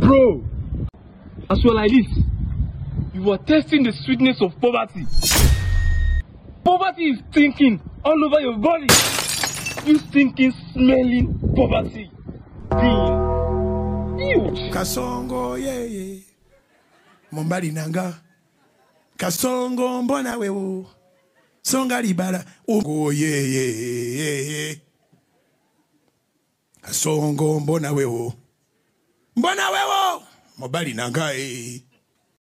Bro, as you are like this, you are tasting the sweetness of poverty. Poverty is stinking all over your body. You stinking, smelling poverty. Being huge. Kasongo, yeah. Mombali nanga. Kasongo, mbona wewo. Songa libala. Oh, yeah. Kasongo, mbona wewo. Mbona wewo. Mombali nanga,